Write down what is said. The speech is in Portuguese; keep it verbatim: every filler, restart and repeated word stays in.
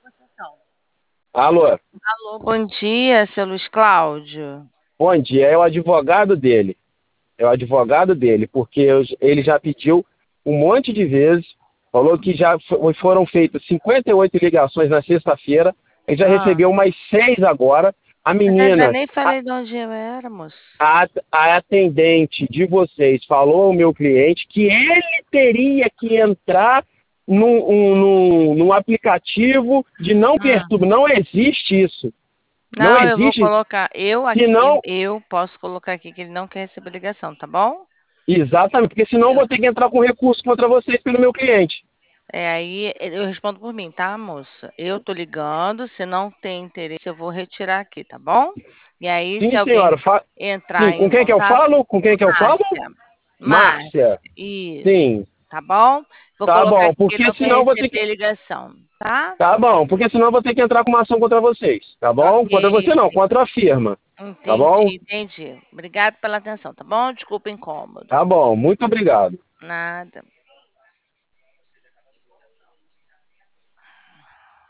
Alô, Alô, bom dia, seu Luiz Cláudio. bom dia. É o advogado dele. É o advogado dele, porque eu- ele já pediu um monte de vezes, falou que já fo- foram feitas cinquenta e oito ligações na sexta-feira, ele já Ah, recebeu mais seis agora. A mas eu ainda menina, nem a, falei de onde eu era, moço. a, a atendente de vocês falou ao meu cliente que ele teria que entrar num, um- num, num aplicativo de não Hum. perturba. Não existe isso. Não Não, eu vou existe. colocar. Eu Se aqui, não, eu posso colocar aqui que ele não quer receber ligação, tá bom? exatamente, porque senão eu Eu- vou ter que entrar com recurso contra vocês pelo meu cliente. É aí, eu respondo por mim, tá, moça? Eu tô ligando, se não tem interesse, eu vou retirar aqui, tá bom? E aí, se Sim, alguém senhora. Fa... Sim, entrar com em quem que eu contato, falo? Com quem que eu falo? Márcia, Márcia. Márcia, isso, Sim, tá bom? Vou tá colocar bom, aqui que ele porque não quer senão eu vou ter que. receber ligação, tá? Tá bom, porque senão eu vou ter que entrar com uma ação contra vocês, tá bom? Ok, Contra você não, contra a firma, tá bom? entendi, entendi. Obrigado pela atenção, tá bom? Desculpa o incômodo. Tá bom, muito obrigado. Nada.